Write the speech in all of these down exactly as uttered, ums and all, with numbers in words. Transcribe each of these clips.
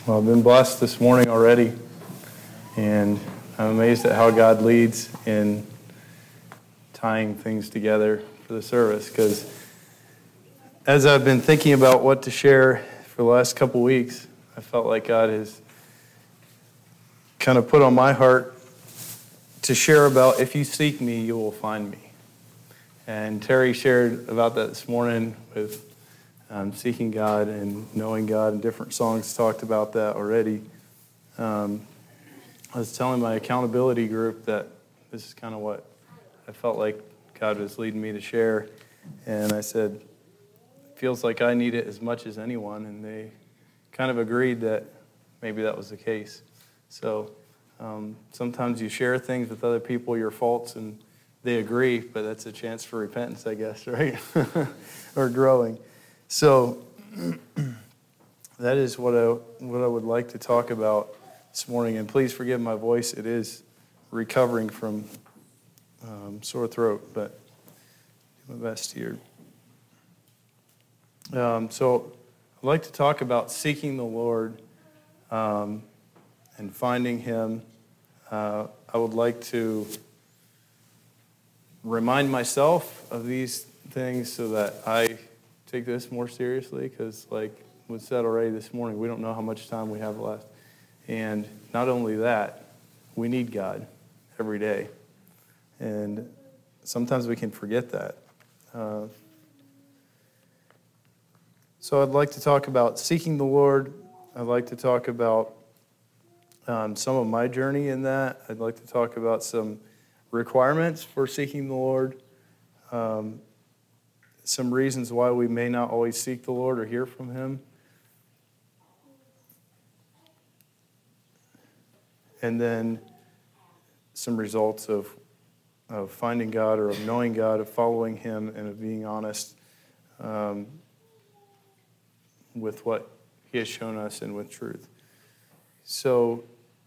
Well, I've been blessed this morning already, and I'm amazed at how God leads in tying things together for the service, because as I've been thinking about what to share for the last couple weeks, I felt like God has kind of put on my heart to share about, if you seek me, you will find me. And Terry shared about that this morning with Um, seeking God and knowing God, and different songs talked about that already. Um, I was telling my accountability group that this is kind of what I felt like God was leading me to share, and I said, it feels like I need it as much as anyone, and they kind of agreed that maybe that was the case. So um, sometimes you share things with other people, your faults, and they agree, but that's a chance for repentance, I guess, right? Or growing. So that is what I what I would like to talk about this morning. And please forgive my voice; it is recovering from um, sore throat, but do my best here. Um, so I'd like to talk about seeking the Lord um, and finding Him. Uh, I would like to remind myself of these things so that I take this more seriously, because like was said already this morning, we don't know how much time we have left. And not only that, we need God every day. And sometimes we can forget that. Uh, so I'd like to talk about seeking the Lord. I'd like to talk about um, some of my journey in that. I'd like to talk about some requirements for seeking the Lord. Um, Some reasons why we may not always seek the Lord or hear from Him. And then some results of, of finding God, or of knowing God, of following Him, and of being honest um, with what He has shown us and with truth. So,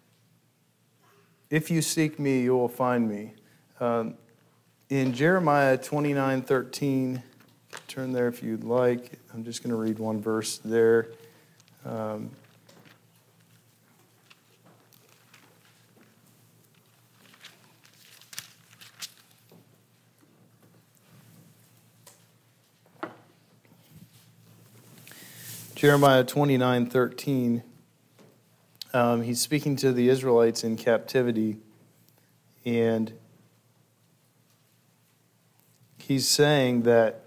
if you seek me, you will find me. Um, in Jeremiah twenty-nine thirteen, turn there if you'd like. I'm just going to read one verse there. Um, Jeremiah twenty-nine thirteen. Um, he's speaking to the Israelites in captivity, and he's saying that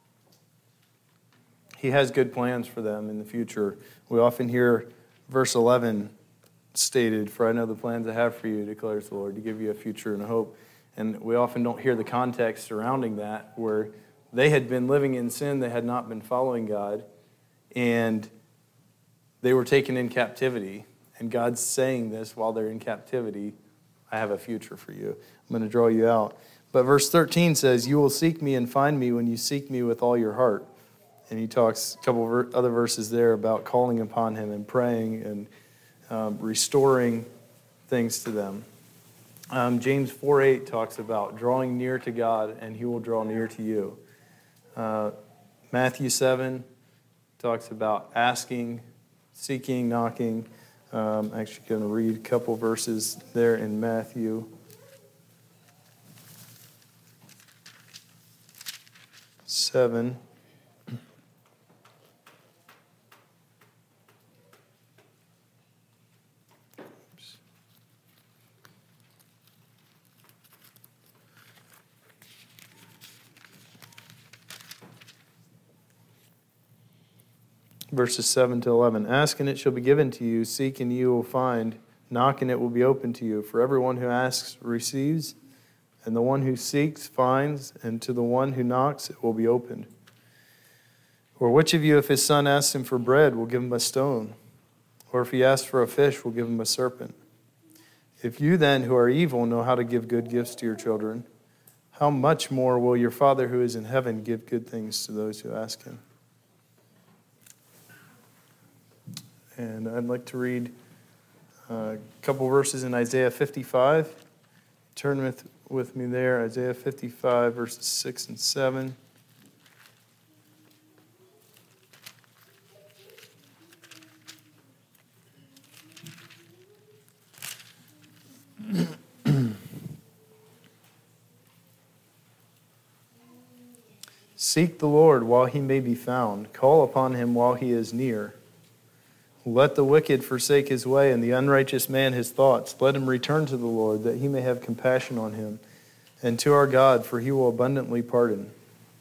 He has good plans for them in the future. We often hear verse eleven stated, "For I know the plans I have for you, declares the Lord, to give you a future and a hope." And we often don't hear the context surrounding that, where they had been living in sin, they had not been following God, and they were taken in captivity. And God's saying this while they're in captivity, I have a future for you. I'm going to draw you out. But verse thirteen says, "You will seek me and find me when you seek me with all your heart." And he talks a couple of other verses there about calling upon Him and praying and um, restoring things to them. Um, James four eight talks about drawing near to God, and He will draw near to you. Uh, Matthew seven talks about asking, seeking, knocking. Um, I'm actually going to read a couple verses there in Matthew. seven. Verses seven to eleven. "Ask and it shall be given to you. Seek and you will find. Knock and it will be opened to you. For everyone who asks receives, and the one who seeks finds, and to the one who knocks it will be opened. Or which of you, if his son asks him for bread, will give him a stone? Or if he asks for a fish, will give him a serpent? If you then, who are evil, know how to give good gifts to your children, how much more will your Father who is in heaven give good things to those who ask Him?" And I'd like to read a couple verses in Isaiah fifty-five. Turn with, with me there, Isaiah fifty-five, verses six and seven. Seek the Lord while he may be found. Call upon him while he is near. Let the wicked forsake his way, and the unrighteous man his thoughts. Let him return to the Lord, that he may have compassion on him, and to our God, for he will abundantly pardon.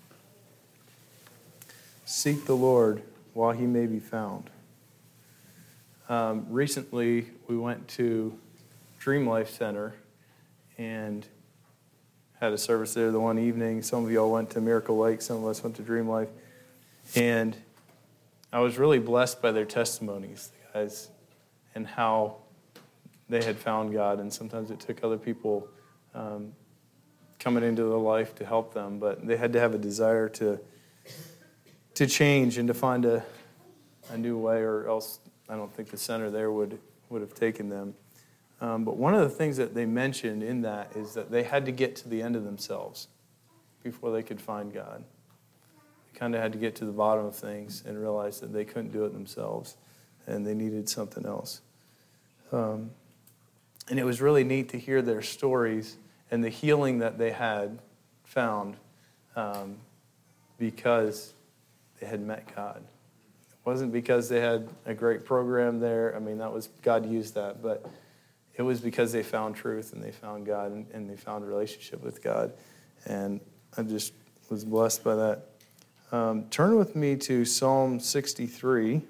Seek the Lord while he may be found. Um, recently, we went to Dream Life Center and had a service there the one evening. Some of y'all went to Miracle Lake. Some of us went to Dream Life. And I was really blessed by their testimonies, the guys, and how they had found God. And sometimes it took other people um, coming into their life to help them, but they had to have a desire to to change and to find a, a new way, or else I don't think the center there would, would have taken them. Um, but one of the things that they mentioned in that is that they had to get to the end of themselves before they could find God. Kind of had to get to the bottom of things and realize that they couldn't do it themselves and they needed something else. Um, and it was really neat to hear their stories and the healing that they had found um, because they had met God. It wasn't because they had a great program there. I mean, that was, God used that, but it was because they found truth and they found God and, and they found a relationship with God. And I just was blessed by that. Um, turn with me to Psalm sixty-three.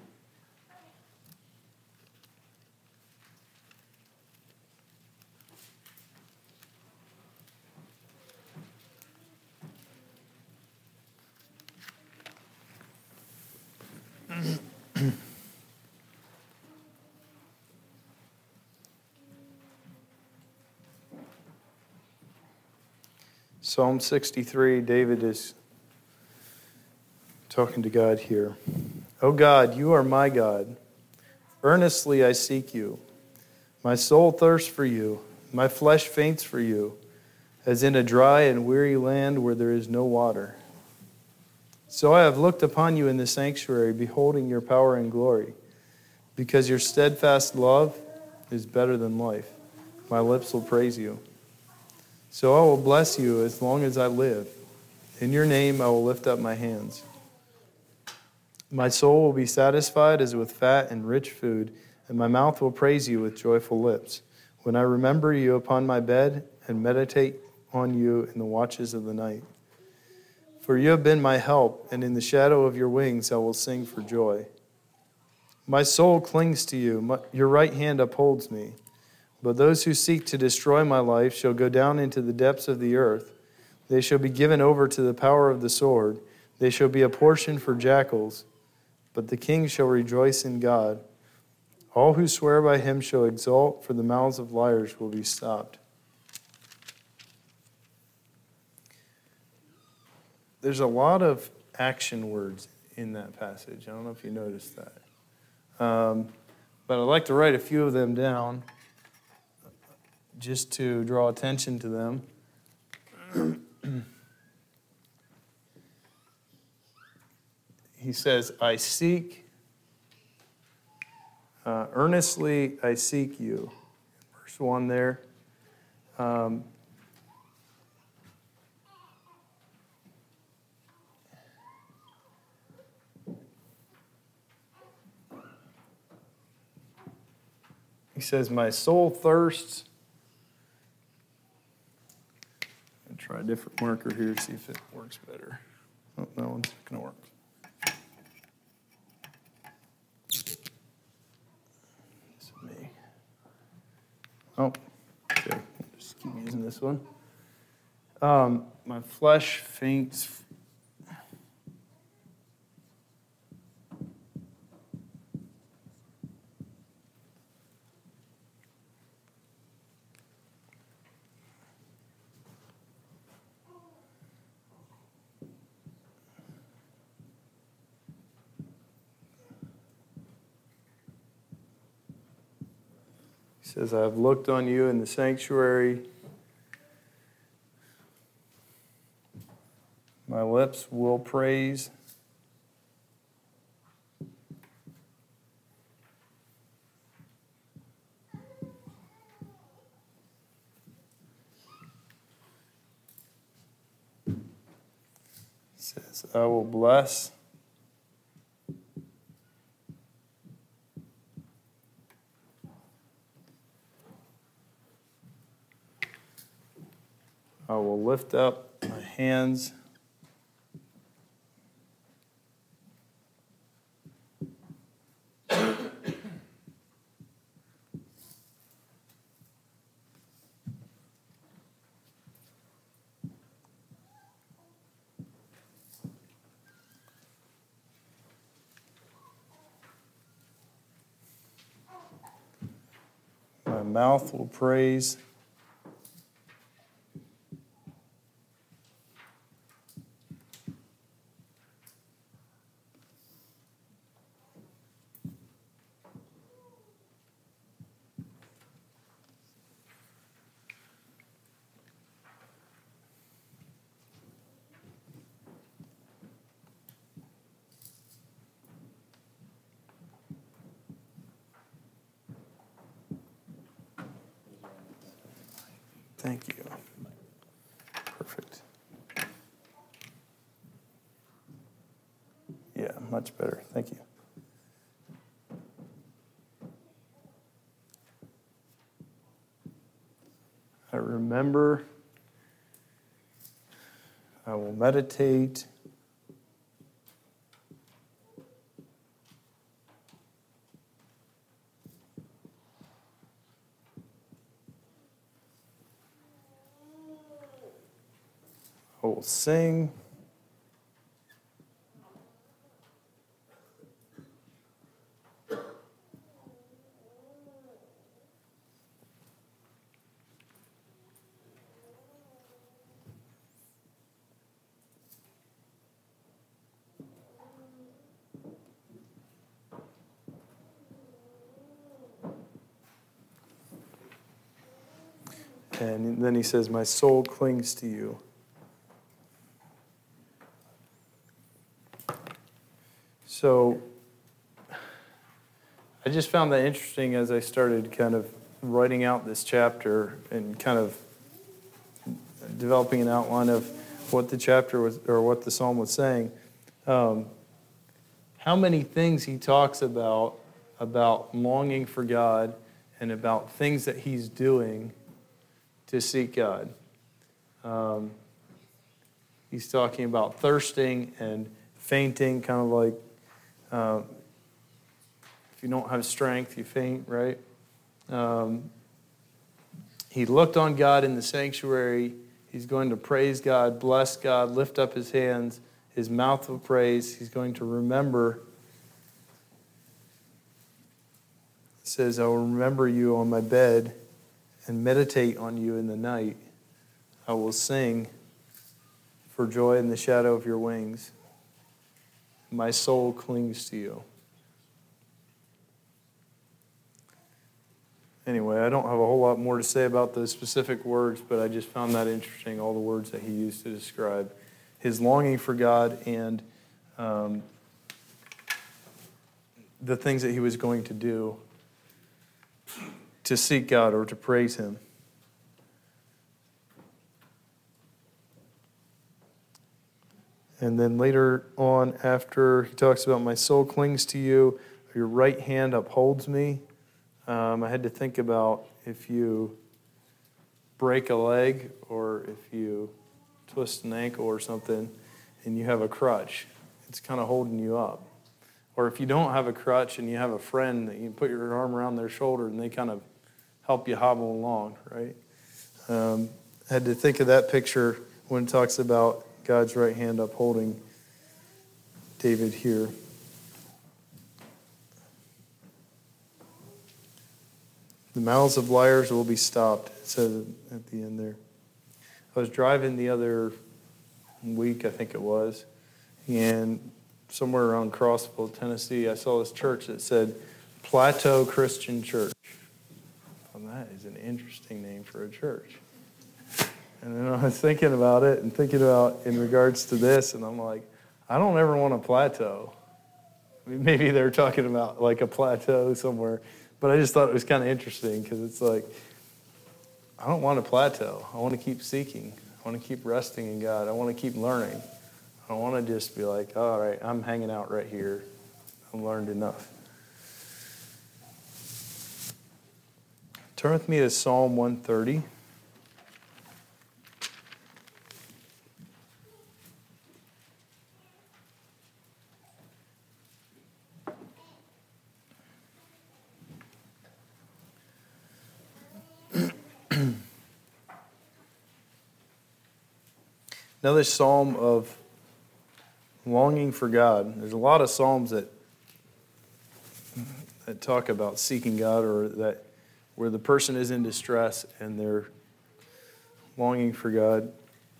Psalm sixty-three, David is talking to God here. "O God, you are my God. Earnestly I seek you. My soul thirsts for you. My flesh faints for you, as in a dry and weary land where there is no water. So I have looked upon you in the sanctuary, beholding your power and glory. Because your steadfast love is better than life, my lips will praise you. So I will bless you as long as I live. In your name I will lift up my hands. My soul will be satisfied as with fat and rich food, and my mouth will praise you with joyful lips, when I remember you upon my bed and meditate on you in the watches of the night. For you have been my help, and in the shadow of your wings I will sing for joy. My soul clings to you, my, your right hand upholds me. But those who seek to destroy my life shall go down into the depths of the earth. They shall be given over to the power of the sword. They shall be a portion for jackals. But the king shall rejoice in God. All who swear by him shall exult, for the mouths of liars will be stopped." There's a lot of action words in that passage. I don't know if you noticed that. Um, but I'd like to write a few of them down just to draw attention to them. He says, I seek, uh, earnestly I seek you. Verse one there. Um, he says, my soul thirsts. I'll try a different marker here to see if it works better. Oh, that one's not going to work. Oh, okay. Just keep using this one. Um, my flesh faints. He says, I have looked on you in the sanctuary. My lips will praise. says, I will bless I will lift up my hands my mouth will praise. Thank you. Perfect. Yeah, much better. Thank you. I remember. I will meditate. I will sing. And then he says, my soul clings to you. So I just found that interesting as I started kind of writing out this chapter and kind of developing an outline of what the chapter was, or what the psalm was saying. Um, how many things he talks about, about longing for God and about things that he's doing to seek God. Um, he's talking about thirsting and fainting, kind of like uh, if you don't have strength, you faint, right? Um, he looked on God in the sanctuary. He's going to praise God, bless God, lift up his hands, his mouth will praise. He's going to remember. It says, I will remember you on my bed and meditate on you in the night. I will sing for joy in the shadow of your wings. My soul clings to you. Anyway, I don't have a whole lot more to say about those specific words, but I just found that interesting, all the words that he used to describe his longing for God and um, the things that he was going to do to seek God or to praise him. And then later on, after he talks about my soul clings to you, your right hand upholds me. Um, I had to think about if you break a leg or if you twist an ankle or something and you have a crutch, it's kind of holding you up. Or if you don't have a crutch and you have a friend that you can put your arm around their shoulder and they kind of help you hobble along, right? Um, I had to think of that picture when it talks about God's right hand upholding David here. The mouths of liars will be stopped, it says at the end there. I was driving the other week, I think it was, and somewhere around Crossville, Tennessee, I saw this church that said Plateau Christian Church. Well, that is an interesting name for a church. And then I was thinking about it and thinking about in regards to this, and I'm like, I don't ever want a plateau. I mean, maybe they're talking about like a plateau somewhere, but I just thought it was kind of interesting because it's like, I don't want a plateau. I want to keep seeking. I want to keep resting in God. I want to keep learning. I I want to just be like, all right, I'm hanging out right here. I've learned enough. Turn with me to Psalm one thirty. Another psalm of longing for God. There's a lot of psalms that that talk about seeking God, or that where the person is in distress and they're longing for God.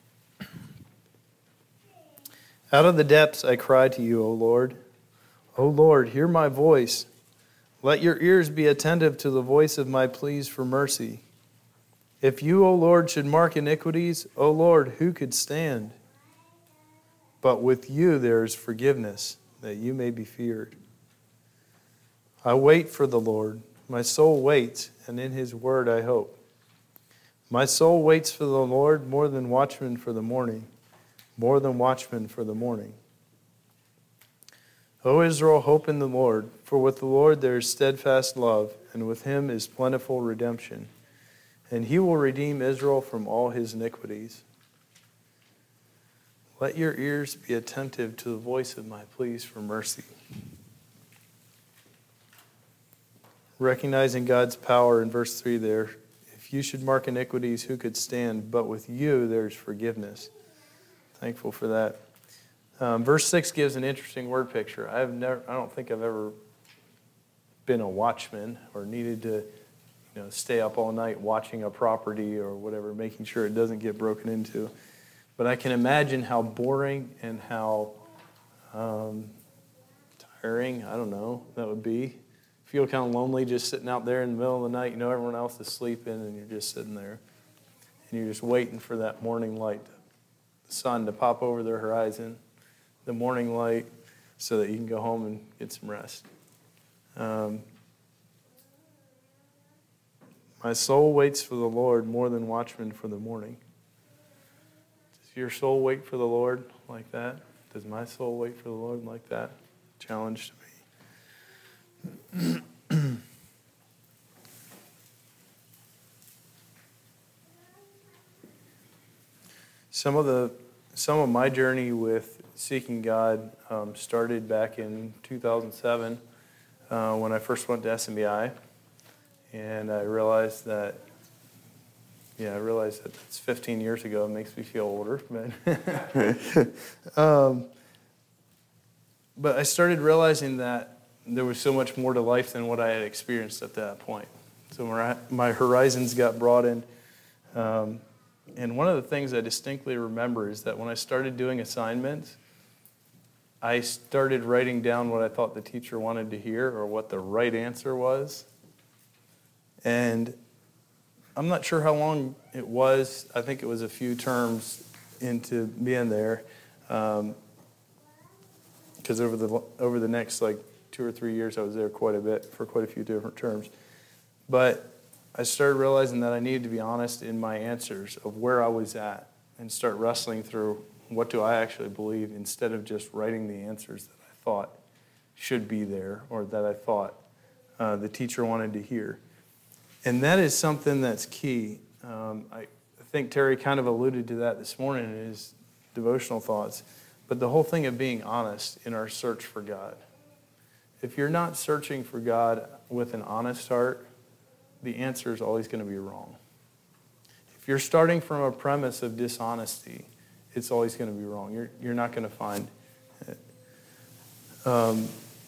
Out of the depths I cry to you, O Lord. O Lord, hear my voice. Let your ears be attentive to the voice of my pleas for mercy. If you, O Lord, should mark iniquities, O Lord, who could stand? But with you there is forgiveness, that you may be feared. I wait for the Lord. My soul waits, and in his word I hope. My soul waits for the Lord more than watchmen for the morning, more than watchmen for the morning. O Israel, hope in the Lord, for with the Lord there is steadfast love, and with him is plentiful redemption. And he will redeem Israel from all his iniquities. Let your ears be attentive to the voice of my pleas for mercy. Recognizing God's power in verse three there, if you should mark iniquities, who could stand? But with you there's forgiveness. Thankful for that. Um, verse six gives an interesting word picture. I've never, I don't think I've ever been a watchman or needed to You know, stay up all night watching a property or whatever, making sure it doesn't get broken into. But I can imagine how boring and how um, tiring, I don't know, that would be. Feel kind of lonely just sitting out there in the middle of the night. You know, everyone else is sleeping and you're just sitting there. And you're just waiting for that morning light, the sun to pop over the horizon, the morning light, so that you can go home and get some rest. Um, My soul waits for the Lord more than watchmen for the morning. Does your soul wait for the Lord like that? Does my soul wait for the Lord like that? Challenge to me. Some of the some of my journey with seeking God um, started back in two thousand seven uh, when I first went to S M B I. And I realized that, yeah, I realized that it's fifteen years ago. It makes me feel older. But, um, but I started realizing that there was so much more to life than what I had experienced at that point. So my, my horizons got broadened. Um, and one of the things I distinctly remember is that when I started doing assignments, I started writing down what I thought the teacher wanted to hear or what the right answer was. And I'm not sure how long it was. I think it was a few terms into being there, because um, over the over the next like two or three years, I was there quite a bit for quite a few different terms. But I started realizing that I needed to be honest in my answers of where I was at, and start wrestling through what do I actually believe, instead of just writing the answers that I thought should be there or that I thought uh, the teacher wanted to hear. And that is something that's key. Um, I think Terry kind of alluded to that this morning in his devotional thoughts. But the whole thing of being honest in our search for God. If you're not searching for God with an honest heart, the answer is always going to be wrong. If you're starting from a premise of dishonesty, it's always going to be wrong. You're, you're not going to find it. Um,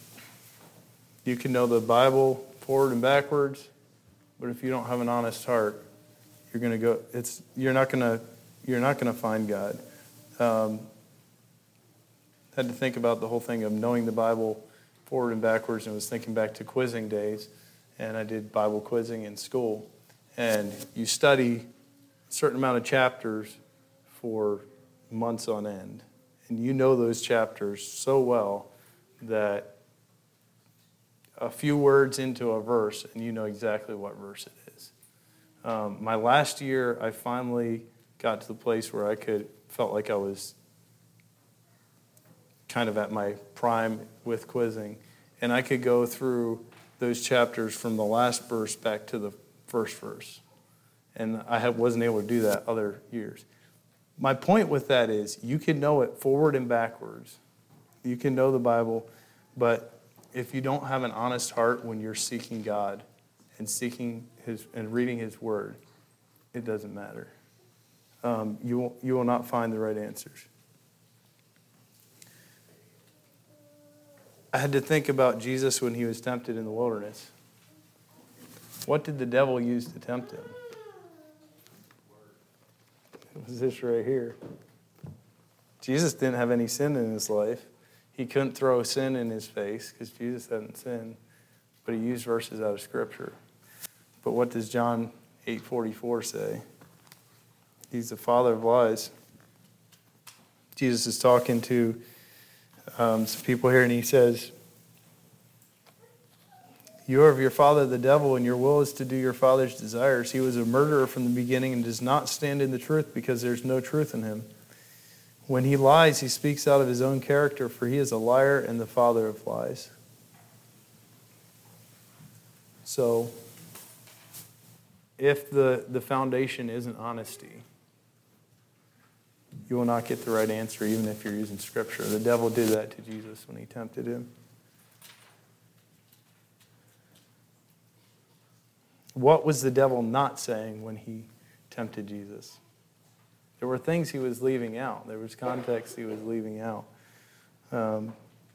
you can know the Bible forward and backwards. But if you don't have an honest heart, you're going to go. It's you're not going to you're not going to find God. Um, had to think about the whole thing of knowing the Bible forward and backwards, and was thinking back to quizzing days, and I did Bible quizzing in school, and you study a certain amount of chapters for months on end, and you know those chapters so well that a few words into a verse, and you know exactly what verse it is. Um, my last year, I finally got to the place where I could felt like I was kind of at my prime with quizzing. And I could go through those chapters from the last verse back to the first verse. And I wasn't able to do that other years. My point with that is you can know it forward and backwards. You can know the Bible, but if you don't have an honest heart when you're seeking God and seeking His and reading His Word, it doesn't matter. Um, you will, you will not find the right answers. I had to think about Jesus when He was tempted in the wilderness. What did the devil use to tempt Him? It was this right here. Jesus didn't have any sin in His life. He couldn't throw sin in His face because Jesus hadn't sinned, but He used verses out of Scripture. But what does John eight forty-four say? He's the father of lies. Jesus is talking to um, some people here, and He says, "You are of your father the devil, and your will is to do your father's desires. He was a murderer from the beginning and does not stand in the truth because there's no truth in him. When he lies, he speaks out of his own character, for he is a liar and the father of lies." So, if the, the foundation isn't honesty, you will not get the right answer even if you're using Scripture. The devil did that to Jesus when he tempted Him. What was the devil not saying when he tempted Jesus? There were things he was leaving out. There was context he was leaving out. Um,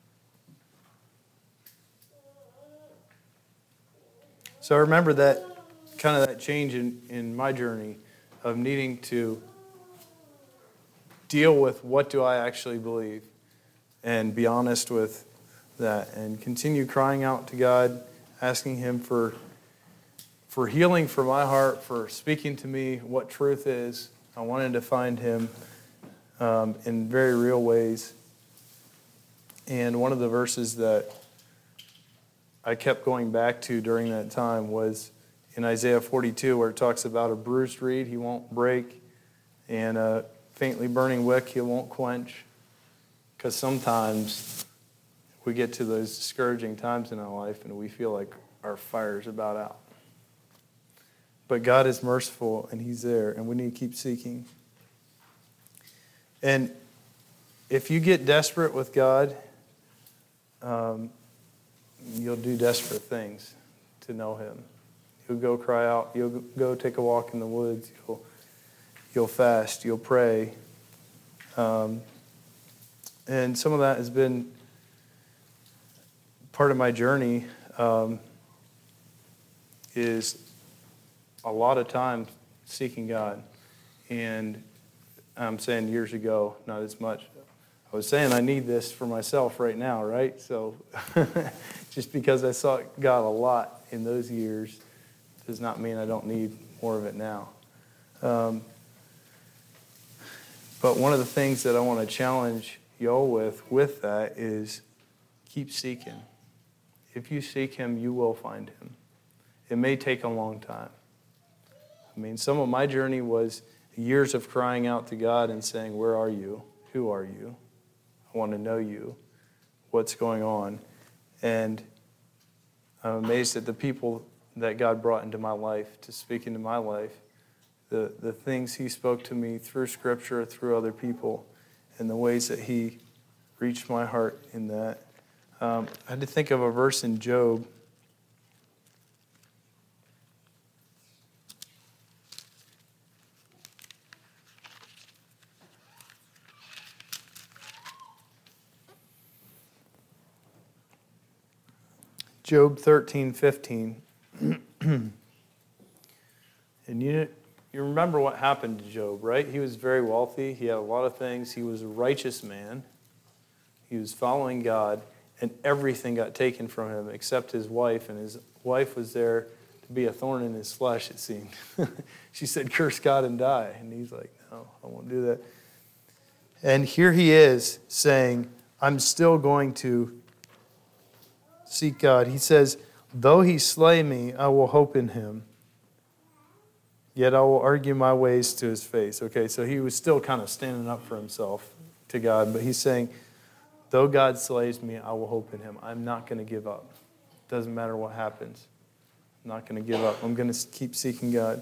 so I remember that kind of that change in, in my journey of needing to deal with what do I actually believe and be honest with that and continue crying out to God, asking Him for for healing for my heart, for speaking to me what truth is. I wanted to find Him um, in very real ways. And one of the verses that I kept going back to during that time was in Isaiah forty-two, where it talks about a bruised reed He won't break, and a faintly burning wick He won't quench. Because sometimes we get to those discouraging times in our life and we feel like our fire's about out. But God is merciful, and He's there, and we need to keep seeking. And if you get desperate with God, um, you'll do desperate things to know Him. You'll go cry out. You'll go take a walk in the woods. You'll, you'll fast. You'll pray. Um, and some of that has been part of my journey um, is a lot of time seeking God. And I'm saying years ago, not as much. I was saying I need this for myself right now, right? So just because I sought God a lot in those years does not mean I don't need more of it now. Um, but one of the things that I want to challenge y'all with, with that is keep seeking. If you seek Him, you will find Him. It may take a long time. I mean, some of my journey was years of crying out to God and saying, "Where are you? Who are you? I want to know you. What's going on?" And I'm amazed at the people that God brought into my life to speak into my life, the, the things He spoke to me through Scripture, through other people, and the ways that He reached my heart in that. Um, I had to think of a verse in Job. Job thirteen fifteen. And you, you remember what happened to Job, right? He was very wealthy. He had a lot of things. He was a righteous man. He was following God, and everything got taken from him except his wife, and his wife was there to be a thorn in his flesh, it seemed. She said, "Curse God and die." And he's like, "No, I won't do that." And here he is saying, "I'm still going to seek God." He says, "Though He slay me, I will hope in Him. Yet I will argue my ways to His face." Okay, so he was still kind of standing up for himself to God, but he's saying, Though God slays me, I will hope in him. I'm not going to give up. Doesn't matter what happens. I'm not going to give up. I'm going to keep seeking God.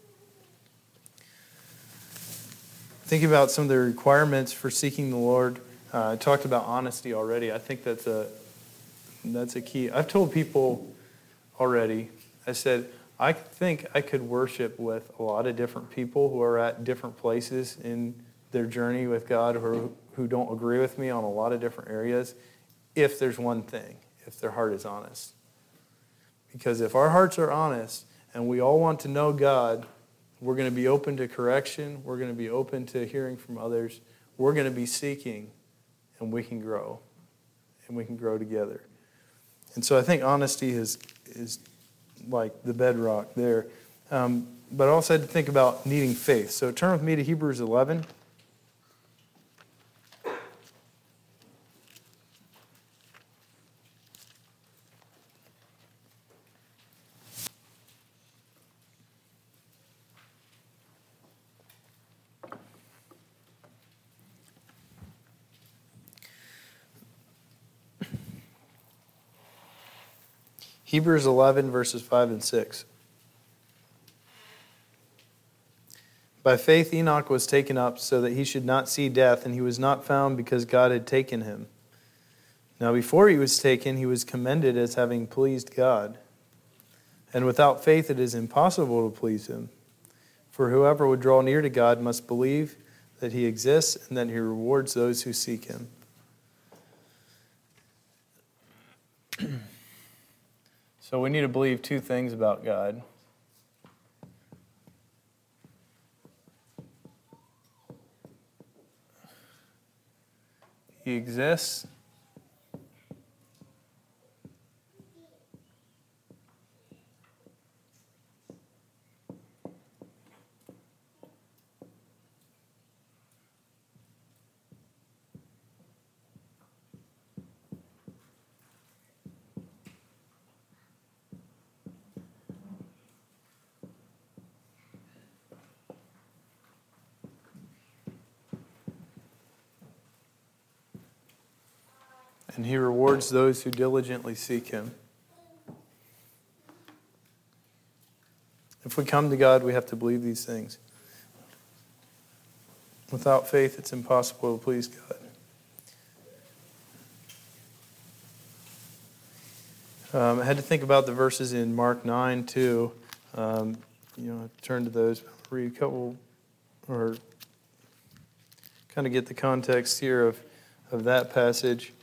Thinking about some of the requirements for seeking the Lord. Uh, I talked about honesty already. I think that's a that's a key. I've told people already, I said, I think I could worship with a lot of different people who are at different places in their journey with God, or who don't agree with me on a lot of different areas, if there's one thing, if their heart is honest. Because if our hearts are honest and we all want to know God, we're going to be open to correction, we're going to be open to hearing from others, we're going to be seeking, and we can grow. And we can grow together. And so I think honesty is, is like the bedrock there. Um, but I also had to think about needing faith. So turn with me to Hebrews eleven. Hebrews eleven, verses five and six. By faith Enoch was taken up so that he should not see death, and he was not found because God had taken him. Now before he was taken, he was commended as having pleased God. And without faith it is impossible to please him. For whoever would draw near to God must believe that he exists and that he rewards those who seek him. So we need to believe two things about God. He exists. And he rewards those who diligently seek him. If we come to God, we have to believe these things. Without faith, it's impossible to please God. Um, I had to think about the verses in Mark nine, too. Um, you know, turn to those, read a couple, or kind of get the context here of, of that passage.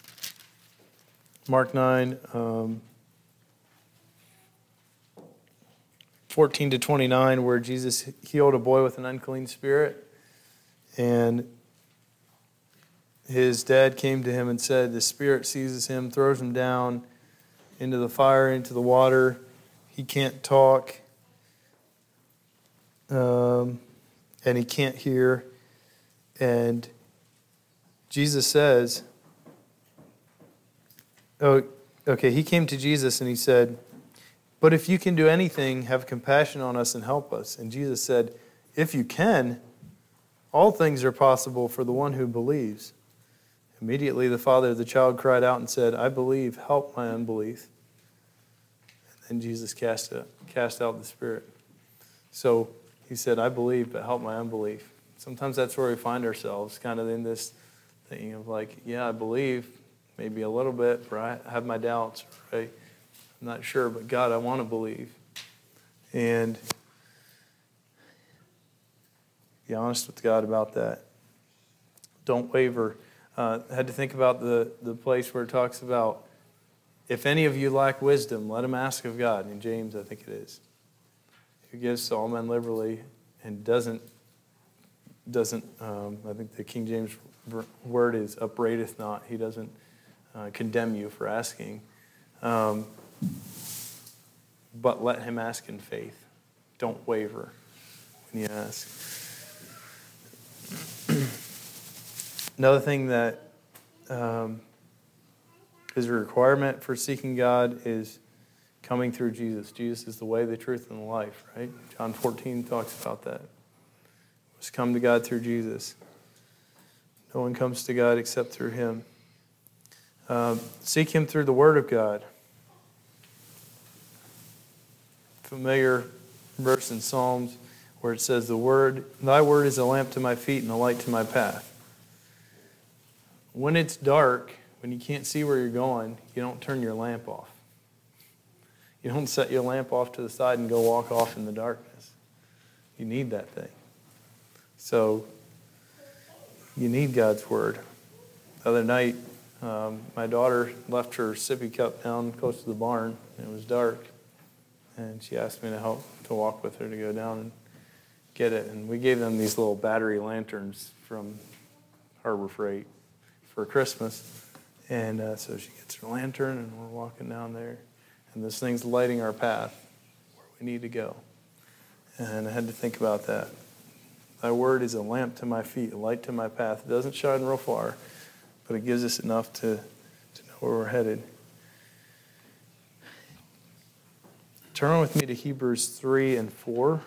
Mark nine, um, fourteen to twenty-nine, where Jesus healed a boy with an unclean spirit. And his dad came to him and said, the spirit seizes him, throws him down into the fire, into the water. He can't talk. Um, and he can't hear. And Jesus says, oh, okay, he came to Jesus and he said, but if you can do anything, have compassion on us and help us. And Jesus said, if you can, all things are possible for the one who believes. Immediately the father of the child cried out and said, I believe, help my unbelief. And then Jesus cast, it, cast out the spirit. So he said, I believe, but help my unbelief. Sometimes that's where we find ourselves, kind of in this thing of like, yeah, I believe, maybe a little bit, but I have my doubts, right? I'm not sure, but God, I want to believe. And be honest with God about that. Don't waver. Uh, I had to think about the, the place where it talks about, if any of you lack wisdom, let him ask of God. In James, I think it is. Who gives to all men liberally and doesn't, doesn't um, I think the King James word is upbraideth not. He doesn't uh, condemn you for asking. Um, but let him ask in faith. Don't waver when you ask. Another thing that um, is a requirement for seeking God is coming through Jesus. Jesus is the way, the truth, and the life, right? John fourteen talks about that. Just come to God through Jesus. No one comes to God except through him. Uh, seek him through the Word of God. Familiar verse in Psalms where it says, "The word, thy word is a lamp to my feet and a light to my path." When it's dark, when you can't see where you're going, you don't turn your lamp off. You don't set your lamp off to the side and go walk off in the darkness. You need that thing. So, you need God's Word. The other night, um, my daughter left her sippy cup down close to the barn, and it was dark. And she asked me to help to walk with her to go down and get it. And we gave them these little battery lanterns from Harbor Freight for Christmas. And uh, so she gets her lantern, and we're walking down there. And this thing's lighting our path where we need to go. And I had to think about that. Thy word is a lamp to my feet, a light to my path. It doesn't shine real far, but it gives us enough to, to know where we're headed. Turn with me to Hebrews three and four.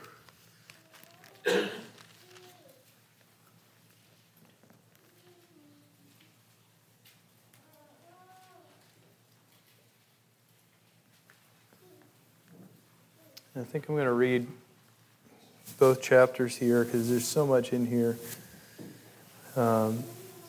I think I'm going to read both chapters here because there's so much in here. Um,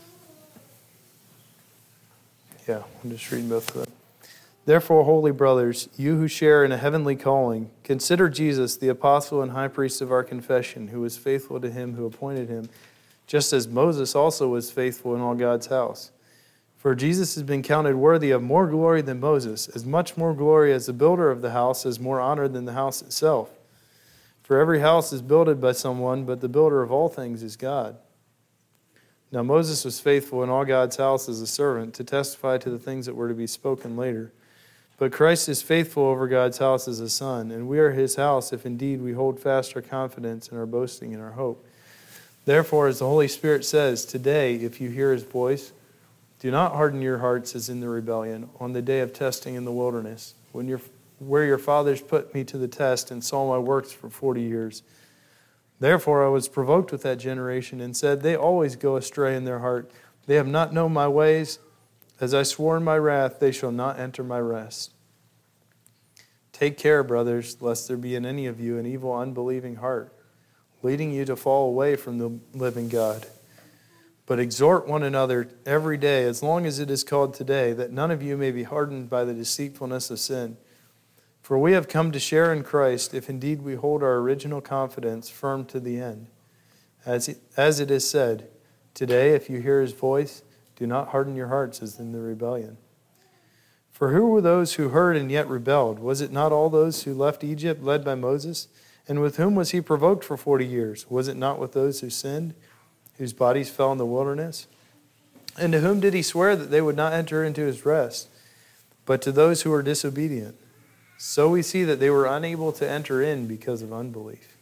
yeah, I'm just reading both of them. Therefore, holy brothers, you who share in a heavenly calling, consider Jesus, the apostle and high priest of our confession, who was faithful to him who appointed him, just as Moses also was faithful in all God's house. For Jesus has been counted worthy of more glory than Moses, as much more glory as the builder of the house has more honor than the house itself. For every house is builded by someone, but the builder of all things is God. Now Moses was faithful in all God's house as a servant to testify to the things that were to be spoken later. But Christ is faithful over God's house as a son, and we are his house if indeed we hold fast our confidence and our boasting in our hope. Therefore, as the Holy Spirit says, today, if you hear his voice, do not harden your hearts as in the rebellion on the day of testing in the wilderness, when your, where your fathers put me to the test and saw my works for forty years. Therefore I was provoked with that generation and said, they always go astray in their heart. They have not known my ways. As I swore in my wrath, they shall not enter my rest. Take care, brothers, lest there be in any of you an evil, unbelieving heart, leading you to fall away from the living God. But exhort one another every day, as long as it is called today, that none of you may be hardened by the deceitfulness of sin. For we have come to share in Christ, if indeed we hold our original confidence firm to the end. As it, as it is said, today, if you hear his voice, do not harden your hearts as in the rebellion. For who were those who heard and yet rebelled? Was it not all those who left Egypt led by Moses? And with whom was he provoked for forty years? Was it not with those who sinned, whose bodies fell in the wilderness? And to whom did he swear that they would not enter into his rest, but to those who were disobedient? So we see that they were unable to enter in because of unbelief.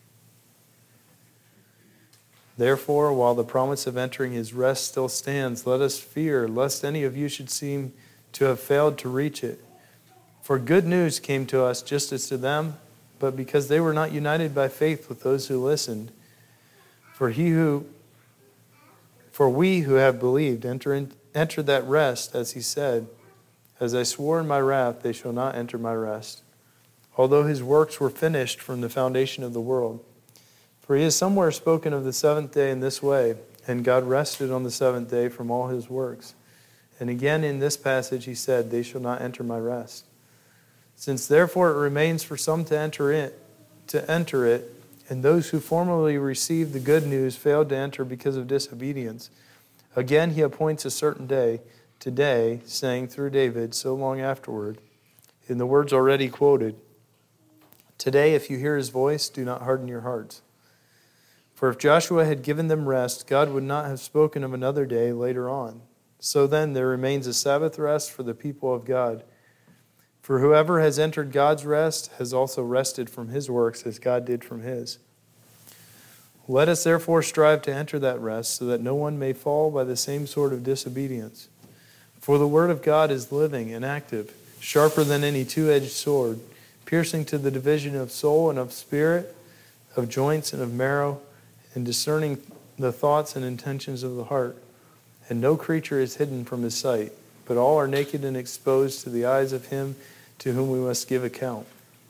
Therefore, while the promise of entering his rest still stands, let us fear, lest any of you should seem to have failed to reach it. For good news came to us just as to them, but because they were not united by faith with those who listened. For he who, for we who have believed enter in, entered that rest, as he said, as I swore in my wrath, they shall not enter my rest, although his works were finished from the foundation of the world. For he has somewhere spoken of the seventh day in this way, and God rested on the seventh day from all his works. And again in this passage he said, they shall not enter my rest. Since therefore it remains for some to enter it, to enter it, and those who formerly received the good news failed to enter because of disobedience, again he appoints a certain day, today, saying through David so long afterward, in the words already quoted, today if you hear his voice, do not harden your hearts. For if Joshua had given them rest, God would not have spoken of another day later on. So then there remains a Sabbath rest for the people of God. For whoever has entered God's rest has also rested from his works as God did from his. Let us therefore strive to enter that rest so that no one may fall by the same sort of disobedience. For the word of God is living and active, sharper than any two-edged sword, piercing to the division of soul and of spirit, of joints and of marrow, and discerning the thoughts and intentions of the heart. And no creature is hidden from his sight, but all are naked and exposed to the eyes of him to whom we must give account.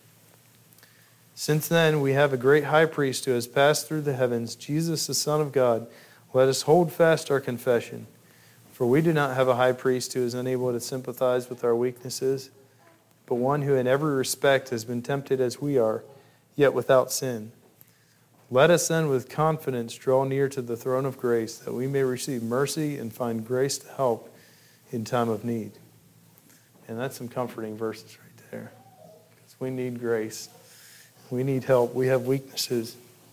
Since then, we have a great high priest who has passed through the heavens, Jesus, the Son of God. Let us hold fast our confession. For we do not have a high priest who is unable to sympathize with our weaknesses, but one who in every respect has been tempted as we are, yet without sin. Let us then with confidence draw near to the throne of grace, that we may receive mercy and find grace to help in time of need. And that's some comforting verses right there. Because we need grace. We need help. We have weaknesses.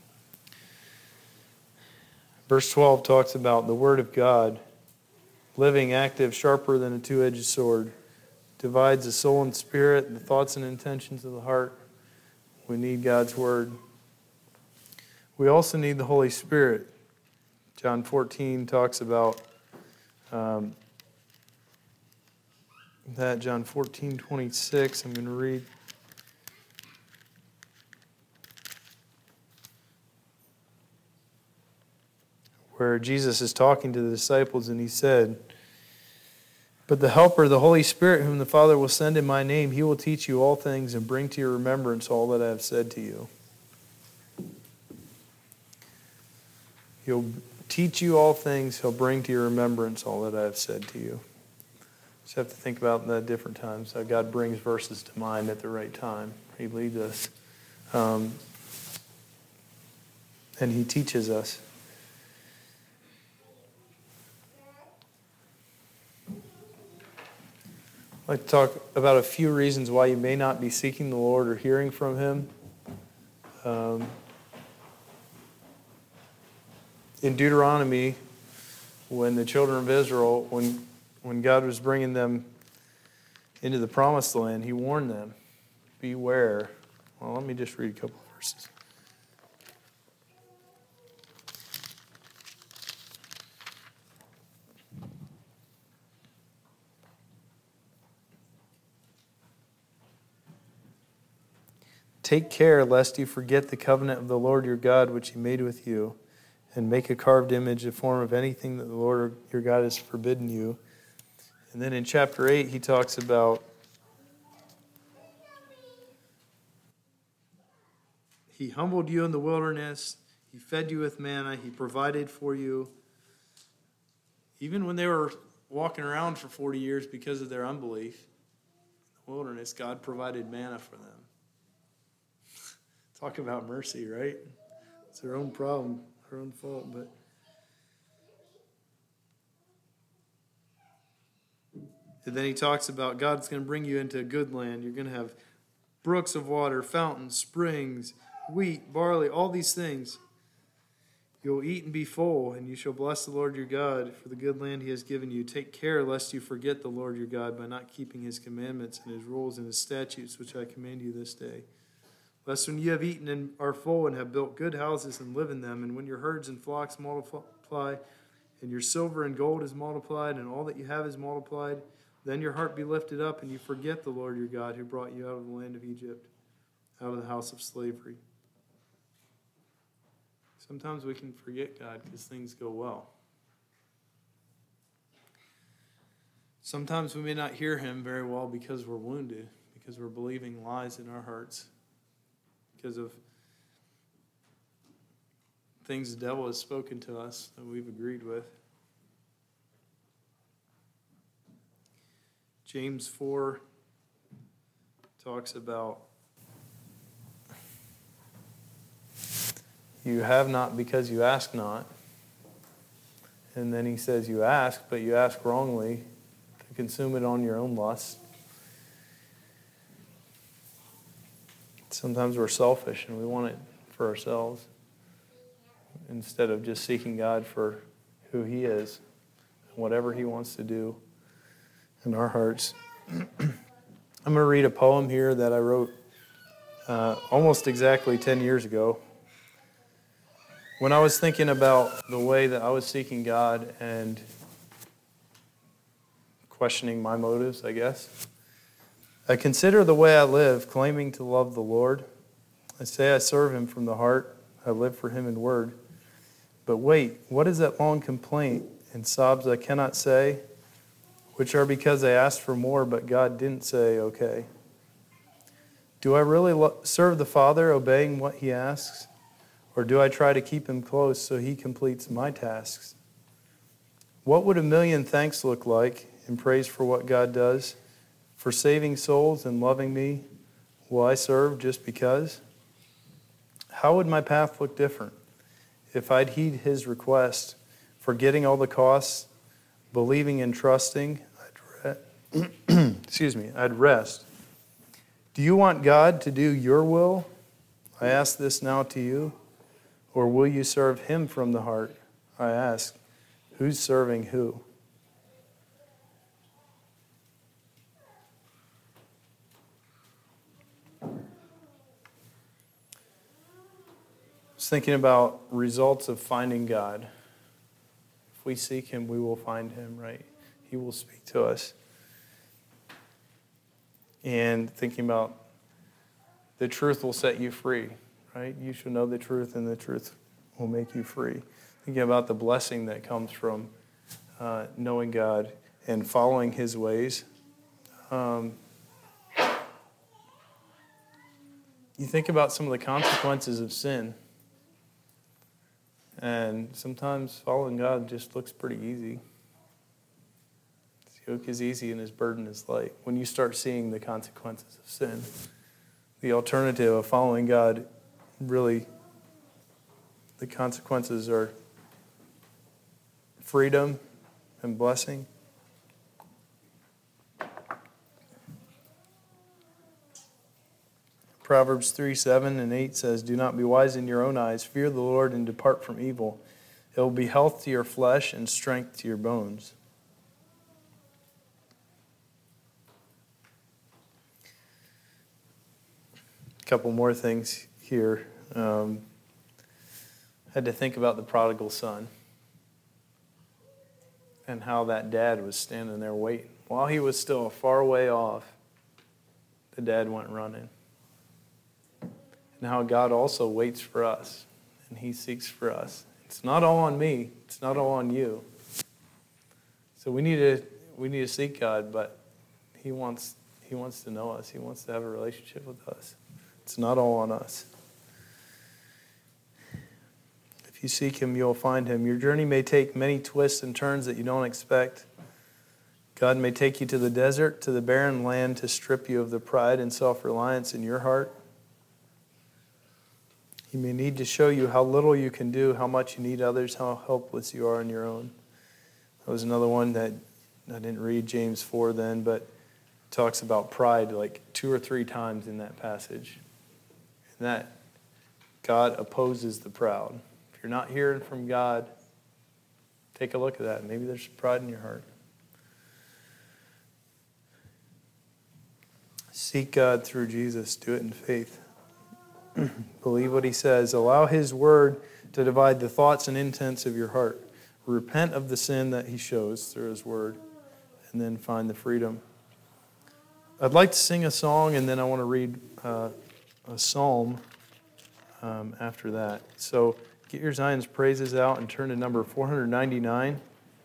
Verse twelve talks about the Word of God, living, active, sharper than a two-edged sword, divides the soul and spirit, the thoughts and intentions of the heart. We need God's Word. We also need the Holy Spirit. John fourteen talks about um, that. John fourteen twenty-six, I'm going to read. Where Jesus is talking to the disciples, and he said, "But the Helper, the Holy Spirit, whom the Father will send in my name, he will teach you all things and bring to your remembrance all that I have said to you." He'll teach you all things. He'll bring to your remembrance all that I have said to you. Just have to think about that different times. How God brings verses to mind at the right time. He leads us. Um, and he teaches us. I'd like to talk about a few reasons why you may not be seeking the Lord or hearing from him. Um, in Deuteronomy, when the children of Israel, when, when God was bringing them into the promised land, he warned them, beware. Well, let me just read a couple of verses. Take care lest you forget the covenant of the Lord your God, which he made with you, and make a carved image, the form of anything that the Lord your God has forbidden you. And then in chapter eight, he talks about he humbled you in the wilderness. He fed you with manna. He provided for you. Even when they were walking around for forty years because of their unbelief, in the wilderness, God provided manna for them. Talk about mercy, right? It's their own problem, their own fault, but and then he talks about God's going to bring you into a good land. You're going to have brooks of water, fountains, springs, wheat, barley, all these things. You'll eat and be full, and you shall bless the Lord your God for the good land he has given you. Take care lest you forget the Lord your God by not keeping his commandments and his rules and his statutes, which I command you this day. Lest when you have eaten and are full and have built good houses and live in them, and when your herds and flocks multiply, and your silver and gold is multiplied, and all that you have is multiplied, then your heart be lifted up, and you forget the Lord your God who brought you out of the land of Egypt, out of the house of slavery. Sometimes we can forget God because things go well. Sometimes we may not hear him very well because we're wounded, because we're believing lies in our hearts, because of things the devil has spoken to us that we've agreed with. James four talks about you have not because you ask not. And then he says you ask, but you ask wrongly to consume it on your own lust. Sometimes we're selfish and we want it for ourselves instead of just seeking God for who he is and whatever he wants to do in our hearts. I'm going to read a poem here that I wrote uh, almost exactly ten years ago. When I was thinking about the way that I was seeking God and questioning my motives, I guess. I consider the way I live, claiming to love the Lord. I say I serve him from the heart. I live for him in word. But wait, what is that long complaint and sobs I cannot say? which are because I asked for more, but God didn't say, okay. Do I really lo- serve the Father, obeying what he asks? Or do I try to keep him close so he completes my tasks? What would a million thanks look like in praise for what God does? For saving souls and loving me, will I serve just because? How would my path look different if I'd heed his request, forgetting all the costs, believing and trusting, I'd re- excuse me, I'd rest. Do you want God to do your will? I ask this now to you. Or will you serve him from the heart? I ask, who's serving who? I was thinking about results of finding God. If we seek him, we will find him, right? He will speak to us. And thinking about the truth will set you free, right? You shall know the truth, and the truth will make you free. Thinking about the blessing that comes from uh, knowing God and following his ways. Um, you think about some of the consequences of sin. And sometimes following God just looks pretty easy. His yoke is easy and his burden is light. When you start seeing the consequences of sin, the alternative of following God, really, the consequences are freedom and blessing. Proverbs three, seven and eight says, do not be wise in your own eyes. Fear the Lord and depart from evil. It will be health to your flesh and strength to your bones. A couple more things here. Um, I had to think about the prodigal son and how that dad was standing there waiting. While he was still a far way off, the dad went running. And how God also waits for us, and he seeks for us. It's not all on me. It's not all on you. So we need to we need to seek God, but he wants he wants to know us. He wants to have a relationship with us. It's not all on us. If you seek him, you'll find him. Your journey may take many twists and turns that you don't expect. God may take you to the desert, to the barren land, to strip you of the pride and self-reliance in your heart. He may need to show you how little you can do, how much you need others, how helpless you are on your own. That was another one that I didn't read James four then, but it talks about pride like two or three times in that passage. And that God opposes the proud. If you're not hearing from God, take a look at that. Maybe there's pride in your heart. Seek God through Jesus. Do it in faith. Believe what he says. Allow his word to divide the thoughts and intents of your heart. Repent of the sin that he shows through his word, and then find the freedom. I'd like to sing a song, and then I want to read uh, a psalm um, after that. So get your Zion's praises out and turn to number four ninety-nine.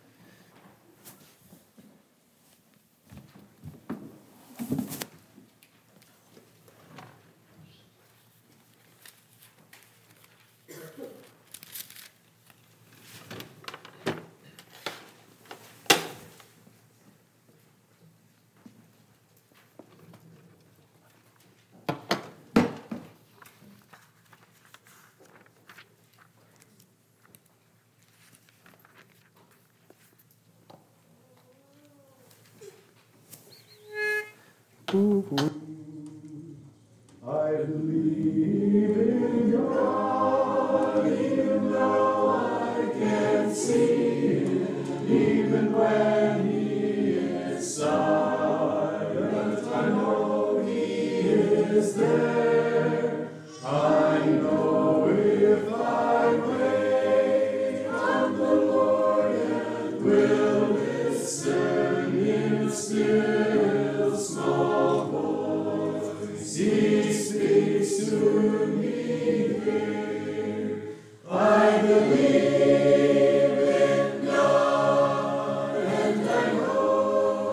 I believe in God, even though I can't see Him, even when He is silent. I know He is there. I know if I wait on the Lord and will listen in still small voice, He speaks to me here. I believe in God, and I know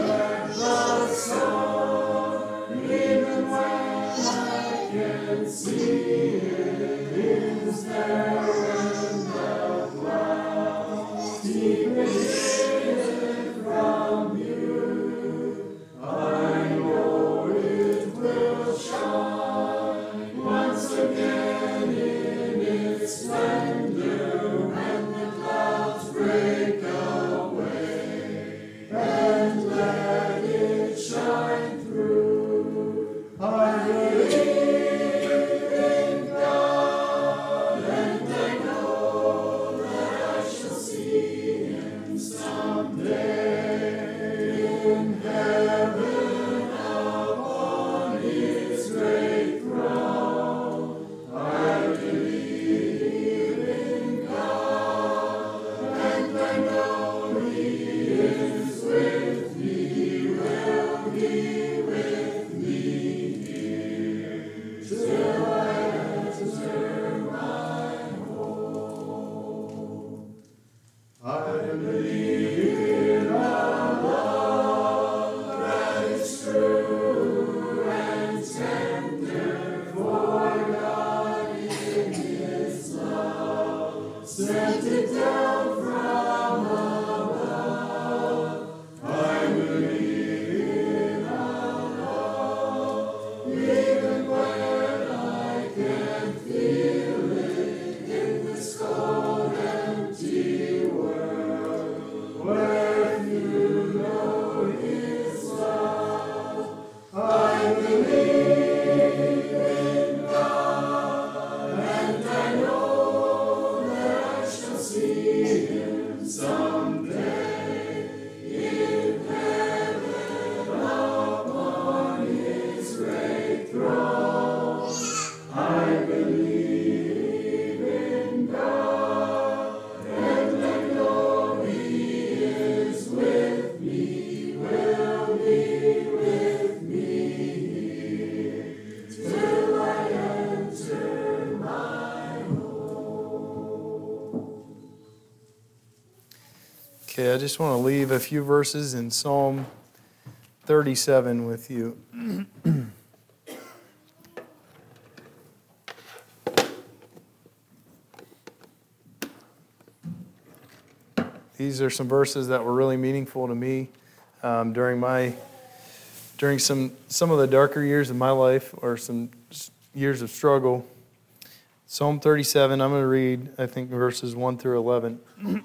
Okay, I just want to leave a few verses in Psalm thirty-seven with you. These are some verses that were really meaningful to me um, during my during some some of the darker years of my life, or some years of struggle. Psalm thirty-seven, I'm going to read, I think, verses one through eleven.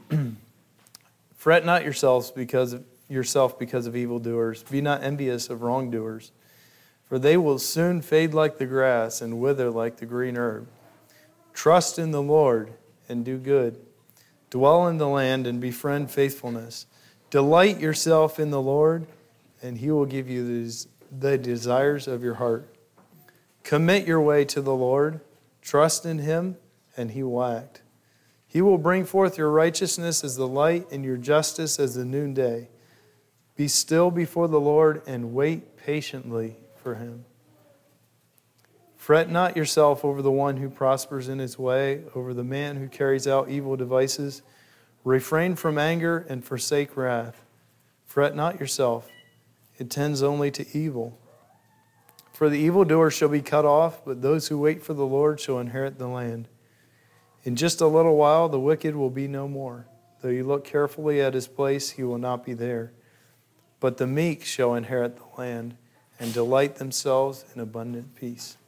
Fret not yourselves because of yourself because of evildoers. Be not envious of wrongdoers, for they will soon fade like the grass and wither like the green herb. Trust in the Lord and do good. Dwell in the land and befriend faithfulness. Delight yourself in the Lord, and He will give you the desires of your heart. Commit your way to the Lord. Trust in Him, and He will act. He will bring forth your righteousness as the light and your justice as the noonday. Be still before the Lord and wait patiently for Him. Fret not yourself over the one who prospers in his way, over the man who carries out evil devices. Refrain from anger and forsake wrath. Fret not yourself. It tends only to evil. For the evildoer shall be cut off, but those who wait for the Lord shall inherit the land. In just a little while, the wicked will be no more. Though you look carefully at his place, he will not be there. But the meek shall inherit the land and delight themselves in abundant peace.